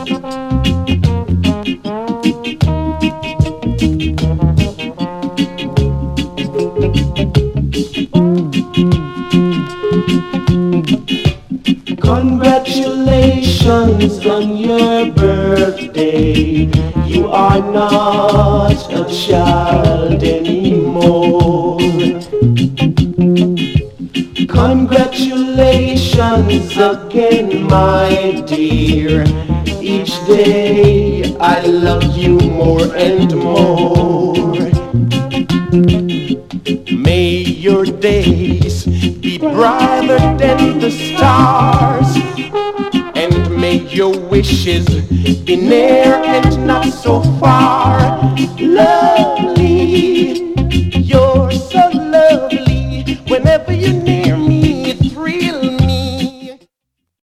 Congratulations on your birthday. You are not a child anymore. Congratulations again, my dear. Each day I love you more and more. May your days be brighter than the stars, and may your wishes be near and not so far. Lovely, you're so lovely.